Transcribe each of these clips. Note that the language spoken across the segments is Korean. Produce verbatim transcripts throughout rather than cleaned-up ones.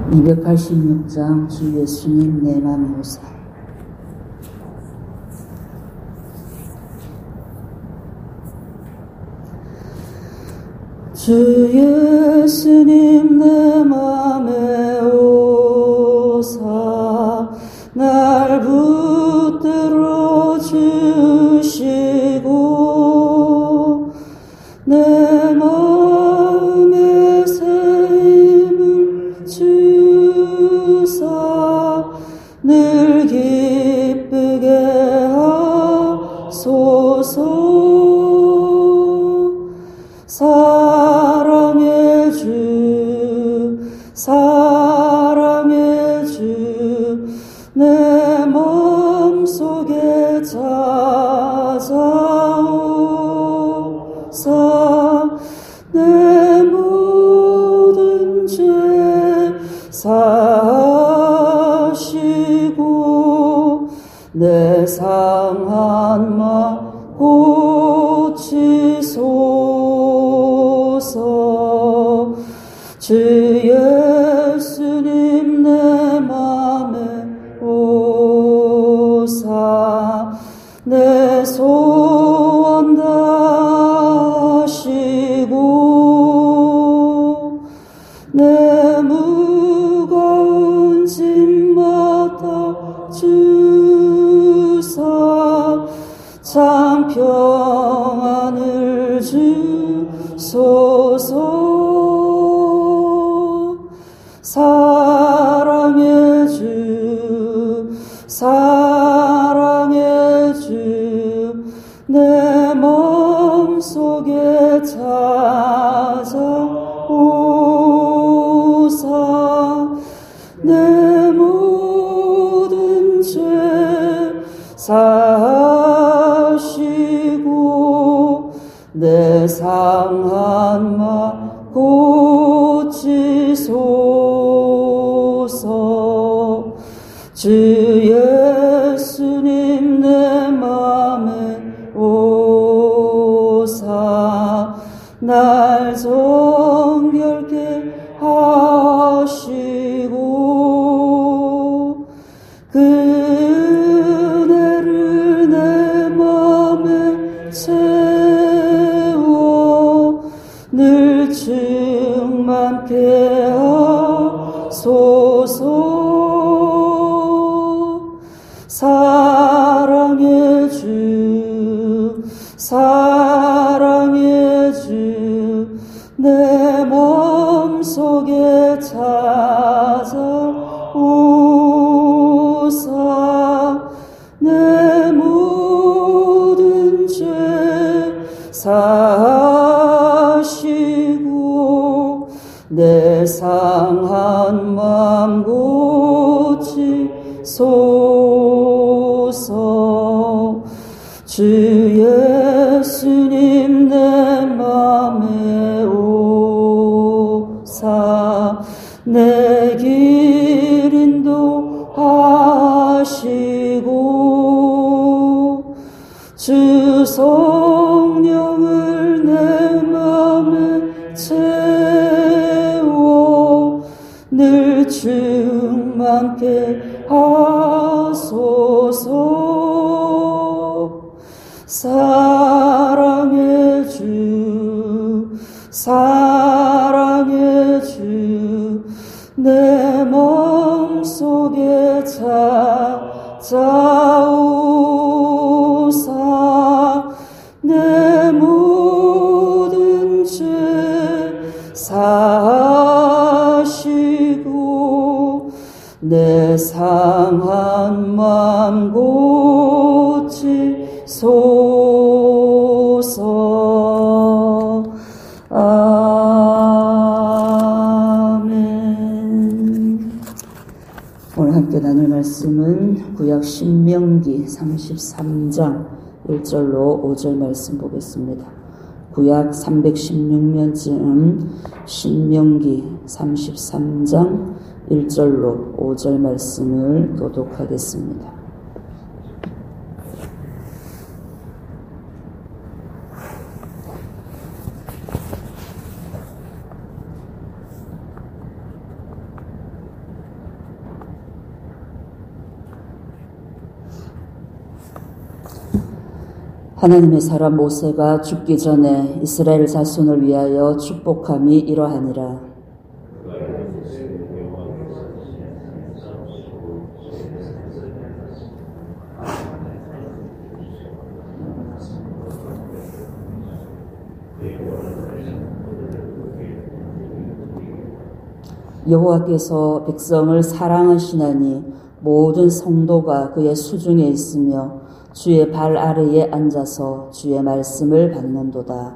이백팔십육 장 주 예수님 내 맘 모사. 주 예수님 내 맘에 오사 날 붙들어 주시고 내 마음에 새 힘을 주사 늘 기쁘게 하소서. 사랑의 주 사랑의 주 내 마음속에 찾아오사 내 모든 죄 사하시고 내 상한 맘 고치소서. 주 예수님 내 맘에 오사 내 소원 다하시고 내 무거운 짐 맡아 주사 참 평안을 주소서. 사랑의 주 사랑의 주 내 마음속에 찾아오사 내 모든 죄 사하시고 내 상한 맘 고치소서. 주 예수님 내 맘에 오사 날 정결케 하시고 그 은혜를 내 맘에 채워 늘 충만케 하소서. 사랑의 주 사랑의 주 내 마음속에 찾아오사 내 모든 죄 사하시고 내 상한 맘 고치소서. 주 예수님 내 맘에 오사 내 길 인도하시고 주 성령을 내 맘에 채워 늘 충만케 하소서. 사랑의 주 사랑의 주 내 마음속에 찾아오사 내 모든 죄 사하시고 내 상한 맘 고치소서. 아멘. 오늘 함께 나눌 말씀은 구약 신명기 삼십삼 장 일 절로 오 절 말씀 보겠습니다. 구약 삼백십육 년쯤 신명기 삼십삼 장 일 절로 오 절 말씀을 교독하겠습니다. 하나님의 사람 모세가 죽기 전에 이스라엘 자손을 위하여 축복함이 이러하니라. 여호와께서 백성을 사랑하시나니 모든 성도가 그의 수중에 있으며 주의 발 아래에 앉아서 주의 말씀을 받는도다.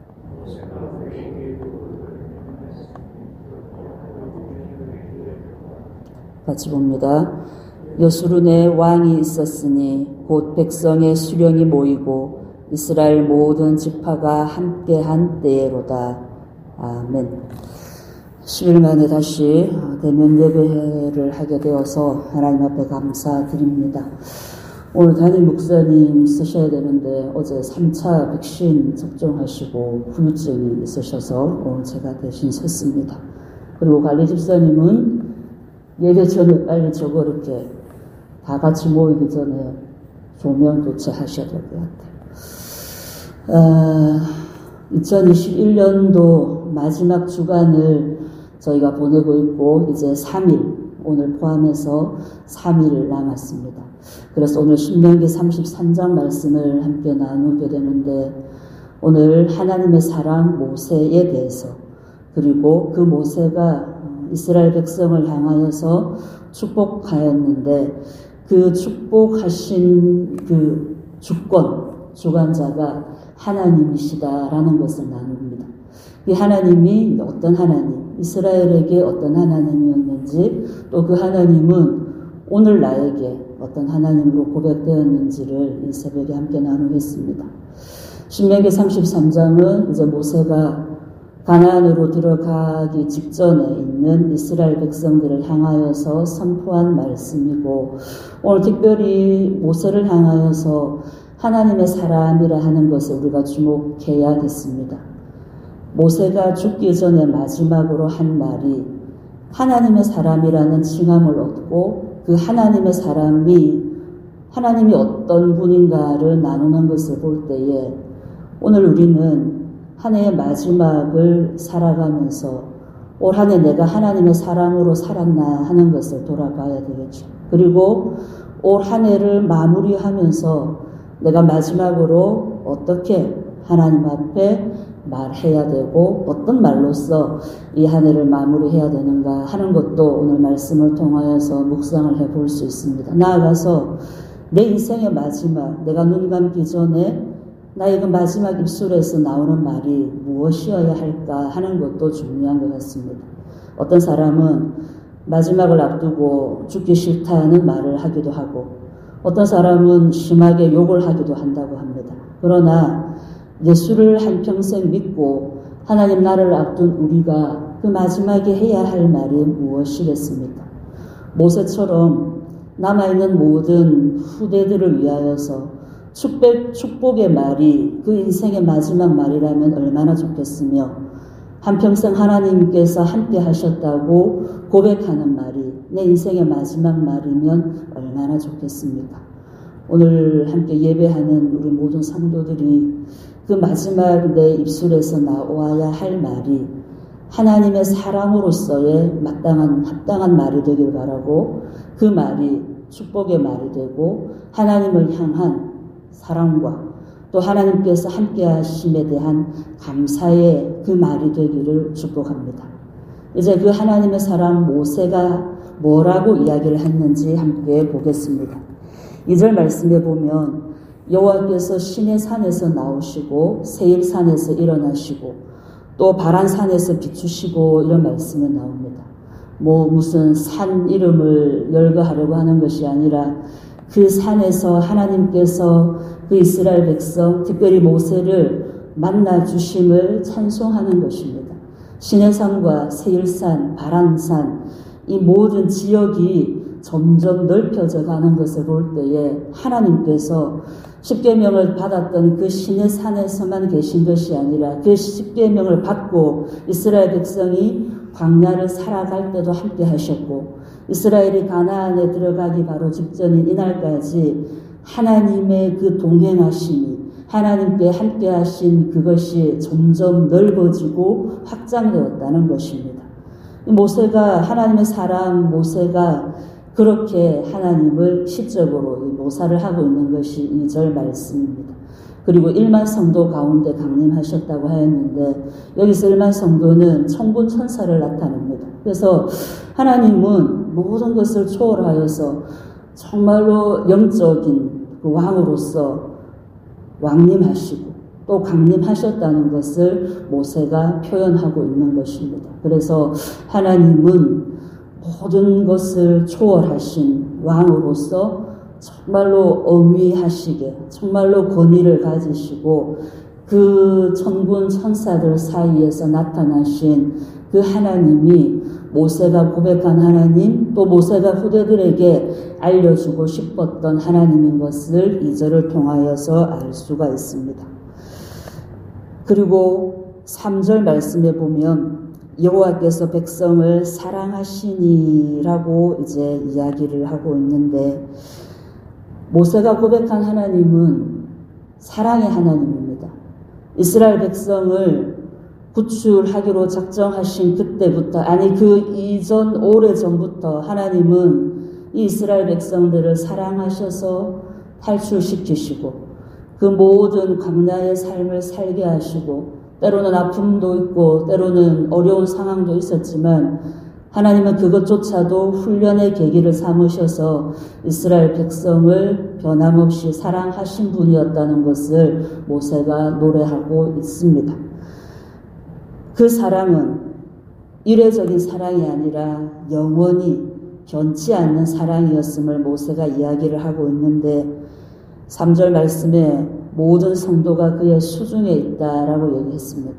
같이 봅니다. 여수룬에 왕이 있었으니 곧 백성의 수령이 모이고 이스라엘 모든 지파가 함께한 때로다. 아멘. 십 일 만에 다시 대면 예배를 하게 되어서 하나님 앞에 감사드립니다. 오늘 담임 목사님 쓰셔야 되는데 어제 삼 차 백신 접종하시고 후유증이 있으셔서 오늘 제가 대신 섰습니다. 그리고 관리 집사님은 예배 전에 빨리 저거 이렇게 다 같이 모이기 전에 조명 교체하셔야 될 것 같아요. 아, 이천이십일 년도 마지막 주간을 저희가 보내고 있고 이제 삼 일, 오늘 포함해서 삼 일 남았습니다. 그래서 오늘 신명기 삼십삼 장 말씀을 함께 나누게 되는데 오늘 하나님의 사랑 모세에 대해서 그리고 그 모세가 이스라엘 백성을 향하여서 축복하였는데 그 축복하신 그 주권, 주관자가 하나님이시다라는 것을 나눕니다. 이 하나님이 어떤 하나님, 이스라엘에게 어떤 하나님이었는지 또 그 하나님은 오늘 나에게 어떤 하나님으로 고백되었는지를 이 새벽에 함께 나누겠습니다. 신명기 삼십삼 장은 이제 모세가 가나안으로 들어가기 직전에 있는 이스라엘 백성들을 향하여서 선포한 말씀이고 오늘 특별히 모세를 향하여서 하나님의 사람이라 하는 것에 우리가 주목해야겠습니다. 모세가 죽기 전에 마지막으로 한 말이 하나님의 사람이라는 칭함을 얻고 그 하나님의 사람이 하나님이 어떤 분인가를 나누는 것을 볼 때에 오늘 우리는 한 해의 마지막을 살아가면서 올 한 해 내가 하나님의 사람으로 살았나 하는 것을 돌아봐야 되겠죠. 그리고 올 한 해를 마무리하면서 내가 마지막으로 어떻게 하나님 앞에 말해야 되고 어떤 말로써 이 한 해를 마무리해야 되는가 하는 것도 오늘 말씀을 통하여서 묵상을 해볼 수 있습니다. 나아가서 내 인생의 마지막, 내가 눈 감기 전에 나의 그 마지막 입술에서 나오는 말이 무엇이어야 할까 하는 것도 중요한 것 같습니다. 어떤 사람은 마지막을 앞두고 죽기 싫다는 말을 하기도 하고 어떤 사람은 심하게 욕을 하기도 한다고 합니다. 그러나 예수를 한평생 믿고 하나님 나라를 앞둔 우리가 그 마지막에 해야 할 말이 무엇이겠습니까? 모세처럼 남아있는 모든 후대들을 위하여서 축복, 축복의 말이 그 인생의 마지막 말이라면 얼마나 좋겠으며 한평생 하나님께서 함께 하셨다고 고백하는 말이 내 인생의 마지막 말이면 얼마나 좋겠습니까? 오늘 함께 예배하는 우리 모든 성도들이 그 마지막 내 입술에서 나와야 할 말이 하나님의 사람으로서의 마땅한 합당한 말이 되길 바라고 그 말이 축복의 말이 되고 하나님을 향한 사랑과 또 하나님께서 함께 하심에 대한 감사의 그 말이 되기를 축복합니다. 이제 그 하나님의 사람 모세가 뭐라고 이야기를 했는지 함께 보겠습니다. 이 절 말씀에 보면 여호와께서 시내 산에서 나오시고 세일산에서 일어나시고 또 바란산에서 비추시고 이런 말씀이 나옵니다. 뭐 무슨 산 이름을 열거하려고 하는 것이 아니라 그 산에서 하나님께서 그 이스라엘 백성 특별히 모세를 만나 주심을 찬송하는 것입니다. 시내산과 세일산, 바란산 이 모든 지역이 점점 넓혀져 가는 것을 볼 때에 하나님께서 십계명을 받았던 그 시내 산에서만 계신 것이 아니라 그 십계명을 받고 이스라엘 백성이 광야를 살아갈 때도 함께 하셨고 이스라엘이 가나안에 들어가기 바로 직전인 이날까지 하나님의 그 동행하심이 하나님께 함께 하신 그것이 점점 넓어지고 확장되었다는 것입니다. 모세가 하나님의 사람 모세가 그렇게 하나님을 시적으로 묘사를 하고 있는 것이 이 절 말씀입니다. 그리고 일만 성도 가운데 강림하셨다고 하였는데 여기서 일만 성도는 천군 천사를 나타냅니다. 그래서 하나님은 모든 것을 초월하여서 정말로 영적인 그 왕으로서 왕림하시고 또 강림하셨다는 것을 모세가 표현하고 있는 것입니다. 그래서 하나님은 모든 것을 초월하신 왕으로서 정말로 어위하시게 정말로 권위를 가지시고 그 천군 천사들 사이에서 나타나신 그 하나님이 모세가 고백한 하나님 또 모세가 후대들에게 알려주고 싶었던 하나님인 것을 이 절을 통하여서 알 수가 있습니다. 그리고 삼 절 말씀에 보면 여호와께서 백성을 사랑하시니라고 이제 이야기를 하고 있는데 모세가 고백한 하나님은 사랑의 하나님입니다. 이스라엘 백성을 구출하기로 작정하신 그때부터 아니 그 이전 오래전부터 하나님은 이 이스라엘 백성들을 사랑하셔서 탈출시키시고 그 모든 광야의 삶을 살게 하시고 때로는 아픔도 있고 때로는 어려운 상황도 있었지만 하나님은 그것조차도 훈련의 계기를 삼으셔서 이스라엘 백성을 변함없이 사랑하신 분이었다는 것을 모세가 노래하고 있습니다. 그 사랑은 이례적인 사랑이 아니라 영원히 변치 않는 사랑이었음을 모세가 이야기를 하고 있는데 삼 절 말씀에 모든 성도가 그의 수중에 있다라고 얘기했습니다.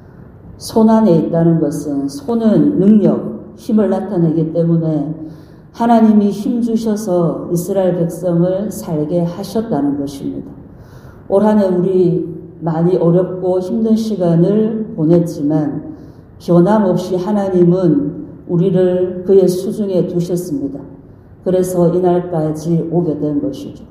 손 안에 있다는 것은 손은 능력, 힘을 나타내기 때문에 하나님이 힘 주셔서 이스라엘 백성을 살게 하셨다는 것입니다. 올 한 해 우리 많이 어렵고 힘든 시간을 보냈지만 변함없이 하나님은 우리를 그의 수중에 두셨습니다. 그래서 이날까지 오게 된 것이죠.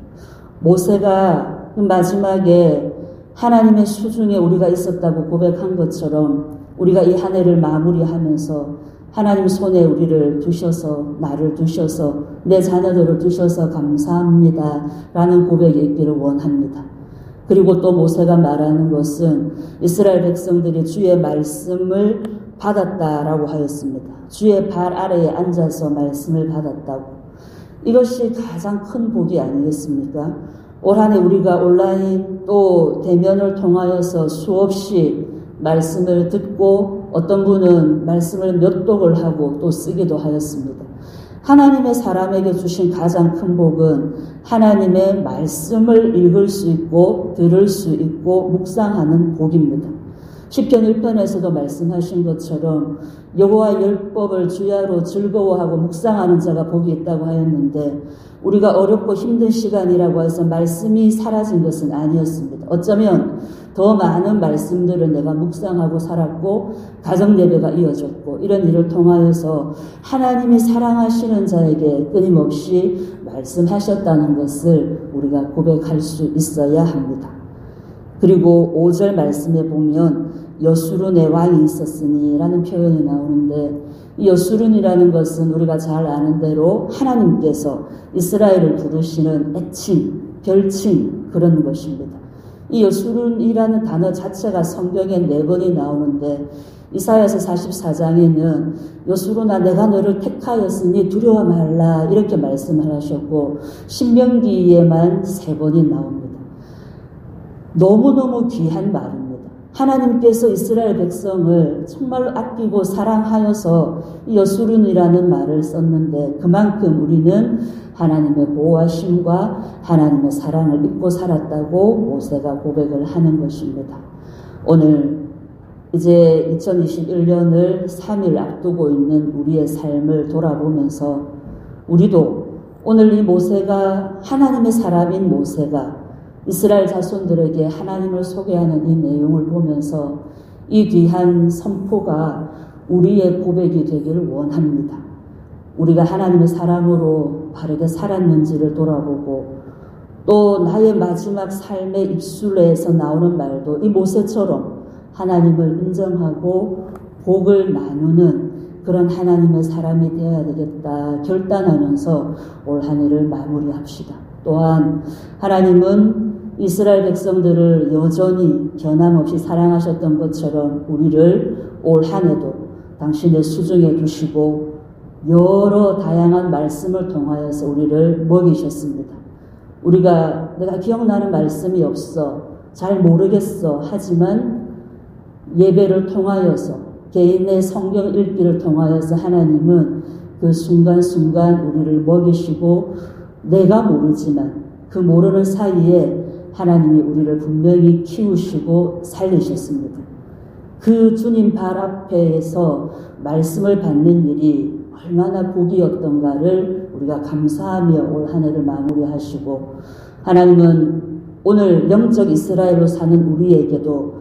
모세가 마지막에 하나님의 수중에 우리가 있었다고 고백한 것처럼 우리가 이 한 해를 마무리하면서 하나님 손에 우리를 두셔서 나를 두셔서 내 자녀들을 두셔서 감사합니다 라는 고백이 있기를 원합니다. 그리고 또 모세가 말하는 것은 이스라엘 백성들이 주의 말씀을 받았다라고 하였습니다. 주의 발 아래에 앉아서 말씀을 받았다고. 이것이 가장 큰 복이 아니겠습니까? 올 한 해 우리가 온라인 또 대면을 통하여서 수없이 말씀을 듣고 어떤 분은 말씀을 몇 독을 하고 또 쓰기도 하였습니다. 하나님의 사람에게 주신 가장 큰 복은 하나님의 말씀을 읽을 수 있고 들을 수 있고 묵상하는 복입니다. 시편 일 편에서도 말씀하신 것처럼 여호와 율법을 주야로 즐거워하고 묵상하는 자가 복이 있다고 하였는데 우리가 어렵고 힘든 시간이라고 해서 말씀이 사라진 것은 아니었습니다. 어쩌면 더 많은 말씀들을 내가 묵상하고 살았고 가정 예배가 이어졌고 이런 일을 통하여서 하나님이 사랑하시는 자에게 끊임없이 말씀하셨다는 것을 우리가 고백할 수 있어야 합니다. 그리고 오 절 말씀에 보면 여수룬의 왕이 있었으니 라는 표현이 나오는데 이 여수룬이라는 것은 우리가 잘 아는 대로 하나님께서 이스라엘을 부르시는 애칭, 별칭 그런 것입니다. 이 여수룬이라는 단어 자체가 성경에 네 번이 나오는데 이사야서 사십사 장에는 여수룬아 내가 너를 택하였으니 두려워 말라 이렇게 말씀을 하셨고 신명기에만 세 번이 나옵니다. 너무너무 귀한 말입니다. 하나님께서 이스라엘 백성을 정말로 아끼고 사랑하여서 여수룬이라는 말을 썼는데 그만큼 우리는 하나님의 보호하심과 하나님의 사랑을 입고 살았다고 모세가 고백을 하는 것입니다. 오늘 이제 이천이십일 년을 삼 일 앞두고 있는 우리의 삶을 돌아보면서 우리도 오늘 이 모세가 하나님의 사람인 모세가 이스라엘 자손들에게 하나님을 소개하는 이 내용을 보면서 이 귀한 선포가 우리의 고백이 되기를 원합니다. 우리가 하나님의 사람으로 바르게 살았는지를 돌아보고 또 나의 마지막 삶의 입술에서 나오는 말도 이 모세처럼 하나님을 인정하고 복을 나누는 그런 하나님의 사람이 되어야 되겠다 결단하면서 올 한 해를 마무리합시다. 또한 하나님은 이스라엘 백성들을 여전히 변함없이 사랑하셨던 것처럼 우리를 올 한 해도 당신의 수중에 두시고 여러 다양한 말씀을 통하여서 우리를 먹이셨습니다. 우리가 내가 기억나는 말씀이 없어, 잘 모르겠어 하지만 예배를 통하여서 개인의 성경 읽기를 통하여서 하나님은 그 순간순간 우리를 먹이시고 내가 모르지만 그 모르는 사이에 하나님이 우리를 분명히 키우시고 살리셨습니다. 그 주님 발 앞에서 말씀을 받는 일이 얼마나 복이었던가를 우리가 감사하며 올 한 해를 마무리하시고 하나님은 오늘 영적 이스라엘로 사는 우리에게도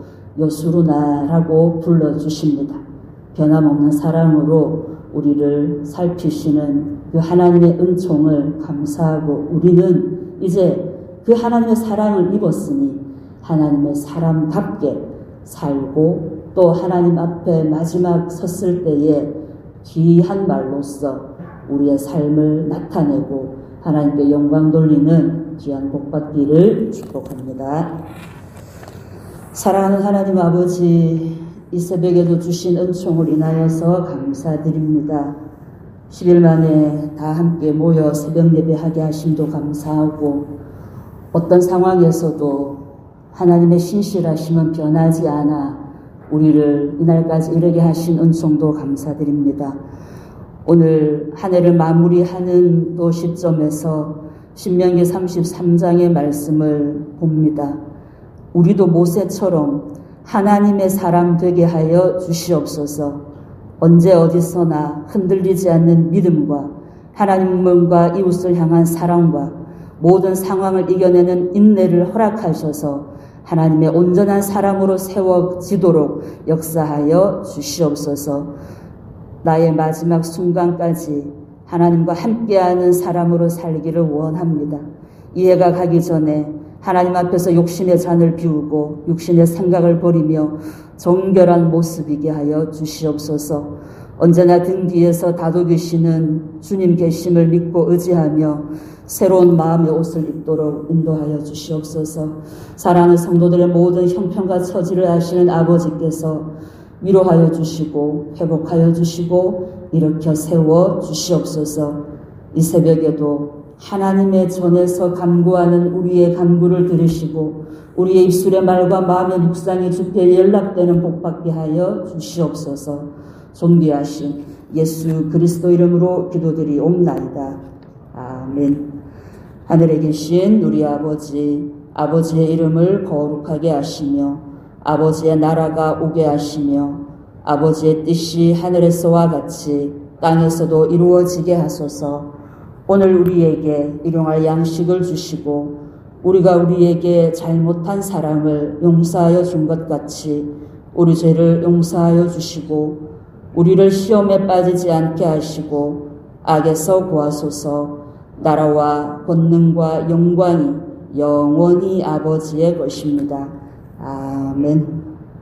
여수루나라고 불러주십니다. 변함없는 사랑으로 우리를 살피시는 그 하나님의 은총을 감사하고 우리는 이제 그 하나님의 사랑을 입었으니 하나님의 사람답게 살고 또 하나님 앞에 마지막 섰을 때에 귀한 말로써 우리의 삶을 나타내고 하나님께 영광 돌리는 귀한 복 받기를 축복합니다. 사랑하는 하나님 아버지, 이 새벽에도 주신 은총을 인하여서 감사드립니다. 십 일 만에 다 함께 모여 새벽 예배하게 하심도 감사하고 어떤 상황에서도 하나님의 신실하심은 변하지 않아 우리를 이날까지 이르게 하신 은총도 감사드립니다. 오늘 한 해를 마무리하는 또 시점에서 신명기 삼십삼 장의 말씀을 봅니다. 우리도 모세처럼 하나님의 사람 되게 하여 주시옵소서. 언제 어디서나 흔들리지 않는 믿음과 하나님과 이웃을 향한 사랑과 모든 상황을 이겨내는 인내를 허락하셔서 하나님의 온전한 사람으로 세워지도록 역사하여 주시옵소서. 나의 마지막 순간까지 하나님과 함께하는 사람으로 살기를 원합니다. 이해가 가기 전에 하나님 앞에서 욕심의 잔을 비우고 육신의 생각을 버리며 정결한 모습이게 하여 주시옵소서. 언제나 등 뒤에서 다독이시는 주님 계심을 믿고 의지하며 새로운 마음의 옷을 입도록 인도하여 주시옵소서. 사랑하는 성도들의 모든 형편과 처지를 아시는 아버지께서 위로하여 주시고 회복하여 주시고 일으켜 세워 주시옵소서. 이 새벽에도 하나님의 전에서 간구하는 우리의 간구를 들으시고 우리의 입술의 말과 마음의 묵상이 주께 연락되는 복받게 하여 주시옵소서. 존귀하신 예수 그리스도 이름으로 기도드리옵나이다. 아멘. 하늘에 계신 우리 아버지, 아버지의 이름을 거룩하게 하시며 아버지의 나라가 오게 하시며 아버지의 뜻이 하늘에서와 같이 땅에서도 이루어지게 하소서. 오늘 우리에게 일용할 양식을 주시고 우리가 우리에게 잘못한 사람을 용서하여 준 것 같이 우리 죄를 용서하여 주시고 우리를 시험에 빠지지 않게 하시고 악에서 구하소서. 나라와 권능과 영광이 영원히 아버지의 것입니다. 아멘.